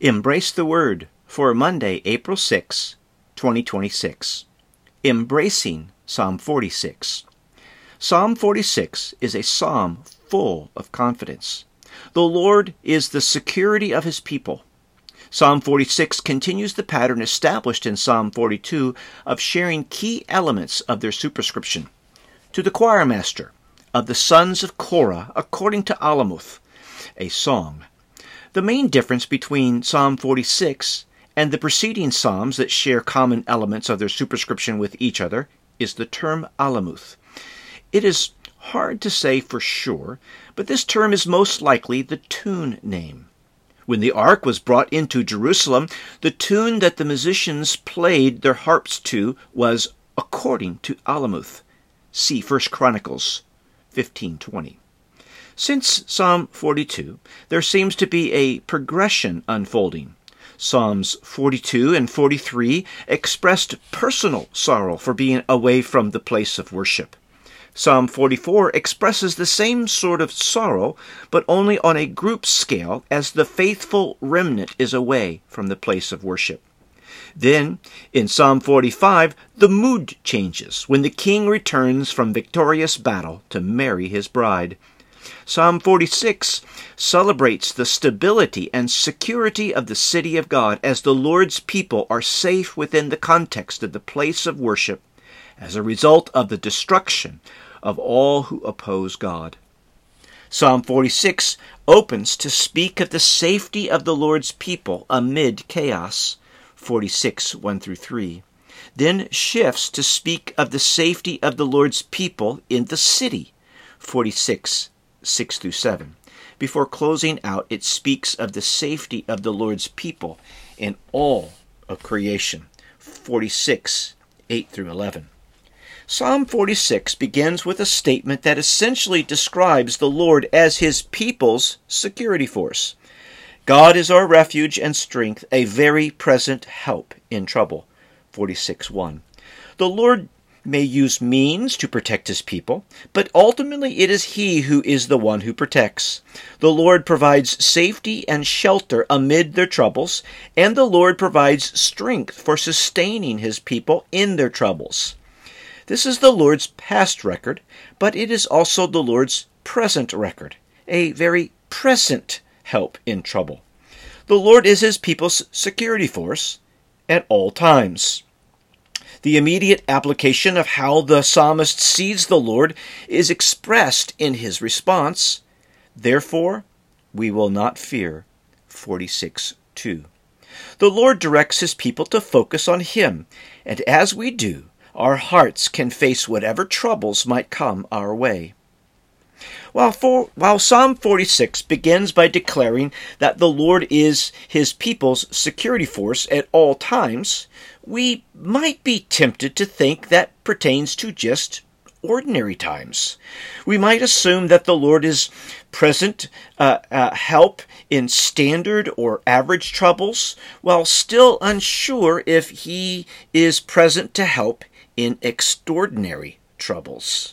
Embrace the Word for Monday, April 6, 2026. Embracing Psalm 46. Psalm 46 is a psalm full of confidence. The Lord is the security of His people. Psalm 46 continues the pattern established in Psalm 42 of sharing key elements of their superscription. To the choir master of the sons of Korah, according to Alamuth, a song. The main difference between Psalm 46 and the preceding psalms that share common elements of their superscription with each other is the term Alamuth. It is hard to say for sure, but this term is most likely the tune name. When the ark was brought into Jerusalem, the tune that the musicians played their harps to was according to Alamuth. See 1 Chronicles 15:20. Since Psalm 42, there seems to be a progression unfolding. Psalms 42 and 43 expressed personal sorrow for being away from the place of worship. Psalm 44 expresses the same sort of sorrow, but only on a group scale as the faithful remnant is away from the place of worship. Then, in Psalm 45, the mood changes when the king returns from victorious battle to marry his bride. Psalm 46 celebrates the stability and security of the city of God as the Lord's people are safe within the context of the place of worship as a result of the destruction of all who oppose God. Psalm 46 opens to speak of the safety of the Lord's people amid chaos, 46, 1-3, then shifts to speak of the safety of the Lord's people in the city, 46, 6-7. Before closing out, it speaks of the safety of the Lord's people in all of creation, 46, 8-11. Psalm 46 begins with a statement that essentially describes the Lord as His people's security force. God is our refuge and strength, a very present help in trouble, 46:1. The Lord may use means to protect His people, but ultimately it is He who is the one who protects. The Lord provides safety and shelter amid their troubles, and the Lord provides strength for sustaining His people in their troubles. This is the Lord's past record, but it is also the Lord's present record, a very present help in trouble. The Lord is His people's security force at all times. The immediate application of how the psalmist sees the Lord is expressed in his response, "Therefore we will not fear," 46:2. The Lord directs His people to focus on Him, and as we do, our hearts can face whatever troubles might come our way. While Psalm 46 begins by declaring that the Lord is His people's security force at all times, we might be tempted to think that pertains to just ordinary times. We might assume that the Lord is present help in standard or average troubles, while still unsure if He is present to help in extraordinary troubles.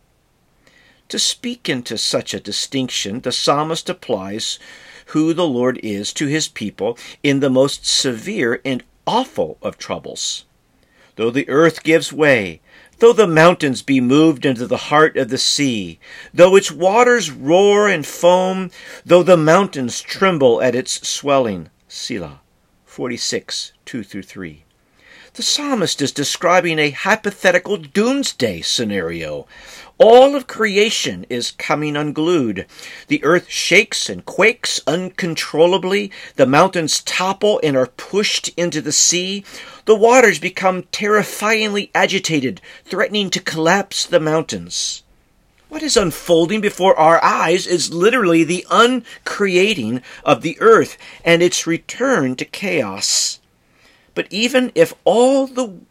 To speak into such a distinction, the psalmist applies who the Lord is to His people in the most severe and awful of troubles. Though the earth gives way, though the mountains be moved into the heart of the sea, though its waters roar and foam, though the mountains tremble at its swelling, Selah, 46, 2-3. The psalmist is describing a hypothetical doomsday scenario. All of creation is coming unglued. The earth shakes and quakes uncontrollably. The mountains topple and are pushed into the sea. The waters become terrifyingly agitated, threatening to collapse the mountains. What is unfolding before our eyes is literally the uncreating of the earth and its return to chaos. But even if all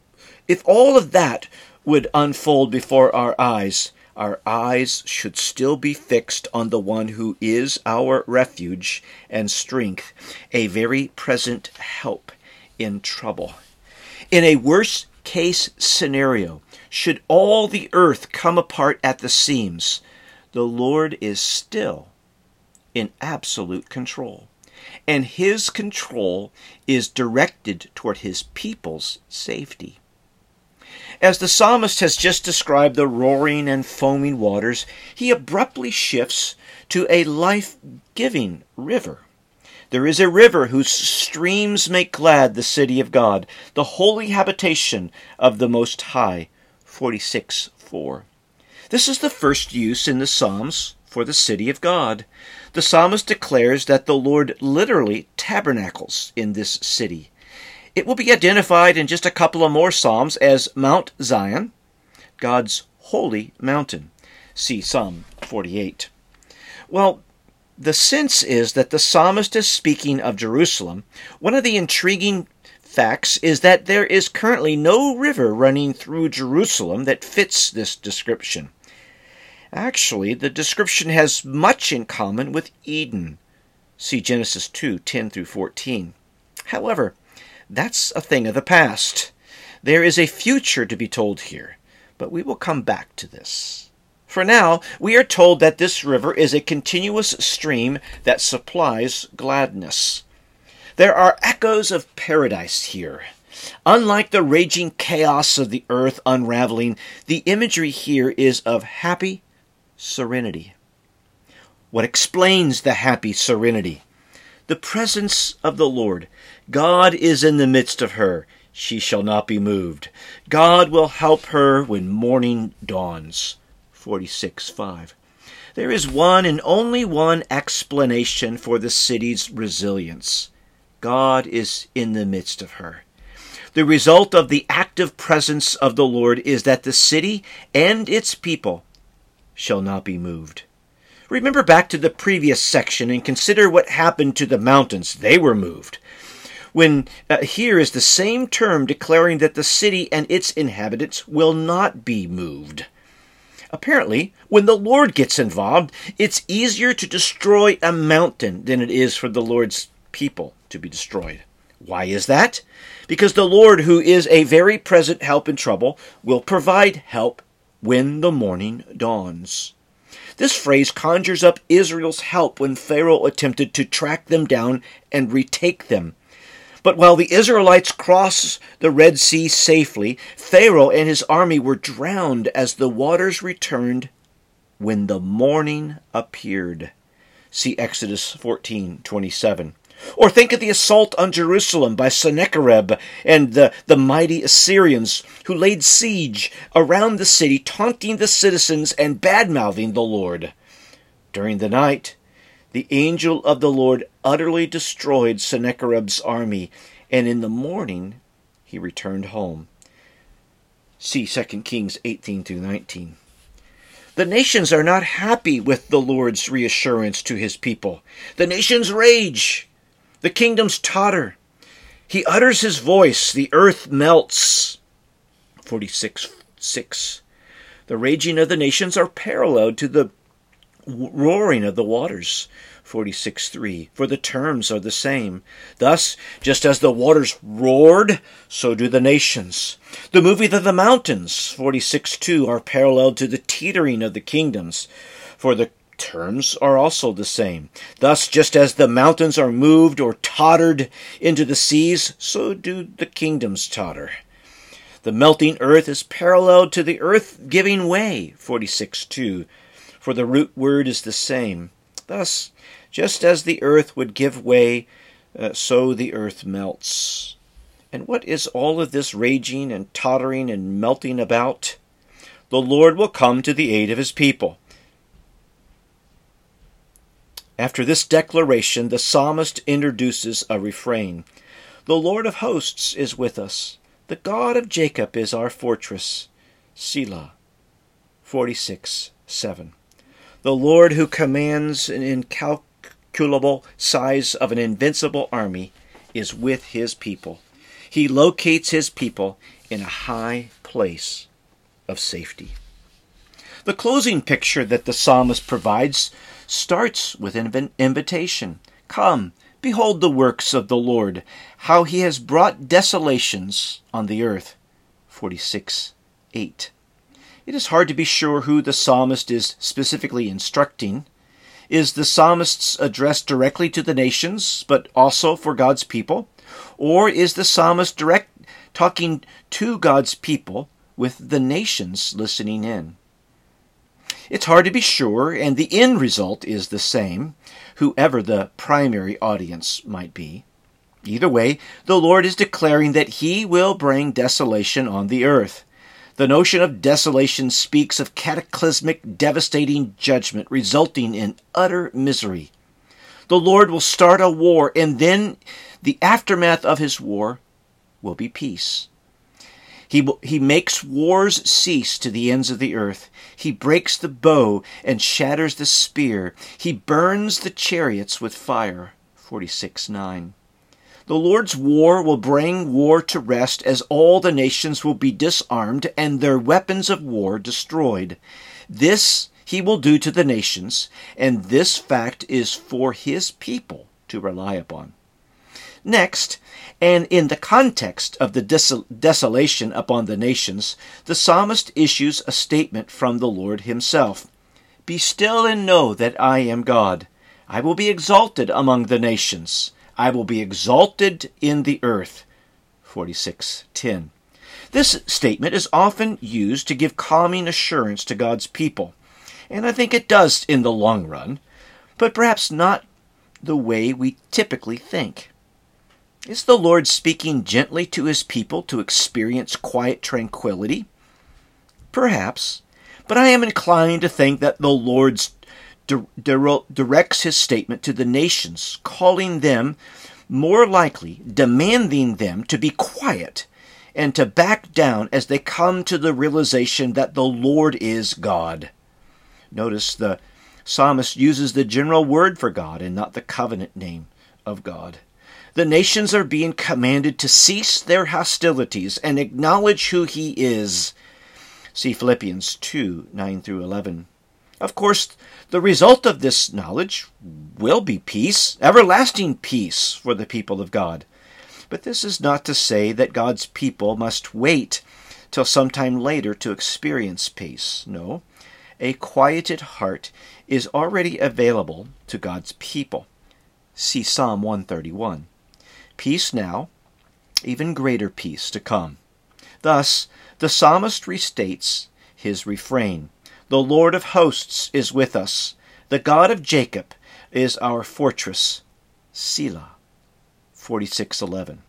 of that would unfold before our eyes should still be fixed on the one who is our refuge and strength, a very present help in trouble. In a worst-case scenario, should all the earth come apart at the seams, the Lord is still in absolute control. and his control is directed toward his people's safety. As the psalmist has just described the roaring and foaming waters, he abruptly shifts to a life-giving river. There is a river whose streams make glad the city of God, the holy habitation of the Most High. 46:4. This is the first use in the Psalms for the city of God. The psalmist declares that the Lord literally tabernacles in this city. It will be identified in just a couple of more psalms as Mount Zion, God's holy mountain. See Psalm 48. Well, the sense is that the psalmist is speaking of Jerusalem. One of the intriguing facts is that there is currently no river running through Jerusalem that fits this description. Actually, the description has much in common with Eden. See Genesis 2:10-14. However, that's a thing of the past. There is a future to be told here, but we will come back to this. For now, we are told that this river is a continuous stream that supplies gladness. There are echoes of paradise here. Unlike the raging chaos of the earth unraveling, the imagery here is of happy serenity. What explains the happy serenity? The presence of the Lord. God is in the midst of her. She shall not be moved. God will help her when morning dawns. 46:5. There is one and only one explanation for the city's resilience. God is in the midst of her. The result of the active presence of the Lord is that the city and its people shall not be moved. Remember back to the previous section and consider what happened to the mountains. They were moved. Here is the same term declaring that the city and its inhabitants will not be moved. Apparently, when the Lord gets involved, it's easier to destroy a mountain than it is for the Lord's people to be destroyed. Why is that? Because the Lord, who is a very present help in trouble, will provide help when the morning dawns. This phrase conjures up Israel's help when Pharaoh attempted to track them down and retake them. But while the Israelites crossed the Red Sea safely, Pharaoh and his army were drowned as the waters returned when the morning appeared. See Exodus 14:27. Or think of the assault on Jerusalem by Sennacherib and the mighty Assyrians who laid siege around the city, taunting the citizens and bad-mouthing the Lord. During the night, the angel of the Lord utterly destroyed Sennacherib's army, and in the morning he returned home. See 2 Kings 18-19. The nations are not happy with the Lord's reassurance to his people. The nations rage. The kingdoms totter. He utters his voice. The earth melts. 46:6. The raging of the nations are paralleled to the roaring of the waters. 46:3. For the terms are the same. Thus, just as the waters roared, so do the nations. The moving of the mountains, 46:2, are parallel to the teetering of the kingdoms. For the terms are also the same. Thus, just as the mountains are moved or tottered into the seas, so do the kingdoms totter. The melting earth is parallel to the earth giving way, 46:2, for the root word is the same. Thus, just as the earth would give way, so the earth melts. And what is all of this raging and tottering and melting about? The Lord will come to the aid of his people. After this declaration, the psalmist introduces a refrain. The Lord of hosts is with us. The God of Jacob is our fortress. Selah. 46:7. The Lord who commands an incalculable size of an invincible army is with his people. He locates his people in a high place of safety. The closing picture that the psalmist provides starts with an invitation. Come, behold the works of the Lord, how he has brought desolations on the earth. 46:8. It is hard to be sure who the psalmist is specifically instructing. Is the psalmist's address directly to the nations, but also for God's people? Or is the psalmist talking to God's people with the nations listening in? It's hard to be sure, and the end result is the same, whoever the primary audience might be. Either way, the Lord is declaring that He will bring desolation on the earth. The notion of desolation speaks of cataclysmic, devastating judgment resulting in utter misery. The Lord will start a war, and then the aftermath of His war will be peace. He makes wars cease to the ends of the earth. He breaks the bow and shatters the spear. He burns the chariots with fire. 46:9. The Lord's war will bring war to rest, as all the nations will be disarmed and their weapons of war destroyed. This He will do to the nations, and this fact is for His people to rely upon. Next, and in the context of the desolation upon the nations, the psalmist issues a statement from the Lord Himself. "Be still and know that I am God. I will be exalted among the nations. I will be exalted in the earth." 46:10. This statement is often used to give calming assurance to God's people, and I think it does in the long run, but perhaps not the way we typically think. Is the Lord speaking gently to His people to experience quiet tranquility? Perhaps, but I am inclined to think that the Lord directs His statement to the nations, calling them, more likely demanding them to be quiet and to back down as they come to the realization that the Lord is God. Notice the psalmist uses the general word for God and not the covenant name of God. The nations are being commanded to cease their hostilities and acknowledge who He is. See Philippians 2:9-11. Of course, the result of this knowledge will be peace, everlasting peace for the people of God. But this is not to say that God's people must wait till sometime later to experience peace. No, a quieted heart is already available to God's people. See Psalm 131. Peace now, even greater peace to come. Thus, the psalmist restates his refrain. The Lord of hosts is with us. The God of Jacob is our fortress. Selah. 46:11.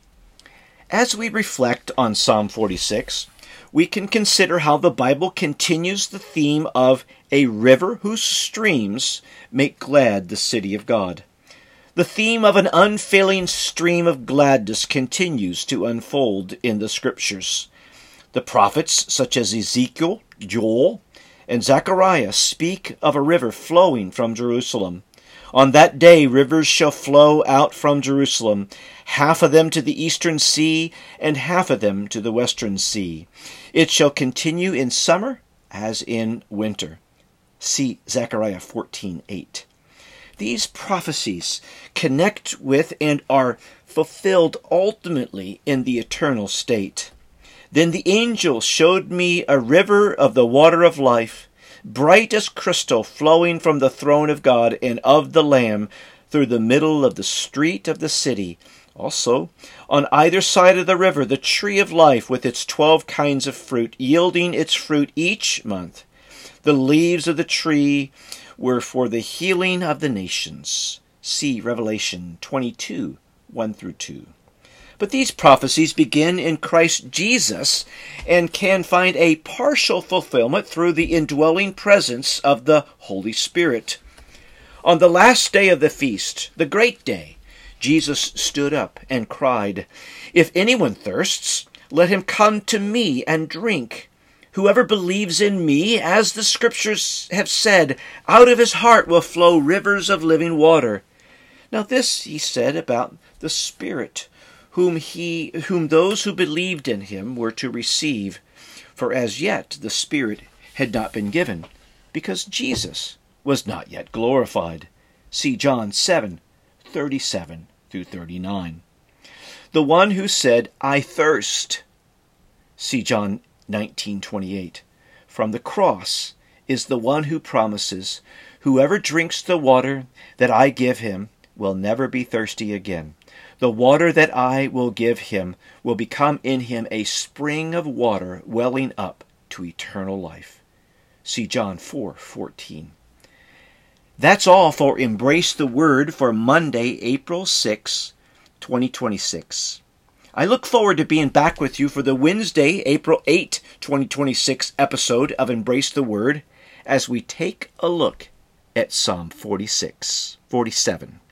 As we reflect on Psalm 46, we can consider how the Bible continues the theme of a river whose streams make glad the city of God. The theme of an unfailing stream of gladness continues to unfold in the Scriptures. The prophets, such as Ezekiel, Joel, and Zechariah, speak of a river flowing from Jerusalem. On that day rivers shall flow out from Jerusalem, half of them to the eastern sea, and half of them to the western sea. It shall continue in summer as in winter. See Zechariah 14:8. These prophecies connect with and are fulfilled ultimately in the eternal state. Then the angel showed me a river of the water of life, bright as crystal, flowing from the throne of God and of the Lamb through the middle of the street of the city. Also, on either side of the river, the tree of life with its 12 kinds of fruit, yielding its fruit each month. The leaves of the tree were for the healing of the nations. See Revelation 22, 1-2. But these prophecies begin in Christ Jesus and can find a partial fulfillment through the indwelling presence of the Holy Spirit. On the last day of the feast, the great day, Jesus stood up and cried, "If anyone thirsts, let him come to me and drink. Whoever believes in me, as the Scriptures have said, out of his heart will flow rivers of living water." Now this he said about the Spirit, whom those who believed in him were to receive, for as yet the Spirit had not been given, because Jesus was not yet glorified. See John 7:37-39. The one who said, "I thirst," see John 19:28, from the cross is the one who promises, Whoever drinks the water that I give him will never be thirsty again. The water that I will give him will become in him a spring of water welling up to eternal life. See John 4:14. That's all for Embrace the Word for Monday, April 6, 2026. I look forward to being back with you for the Wednesday, April 8, 2026 episode of Embrace the Word as we take a look at Psalm 47.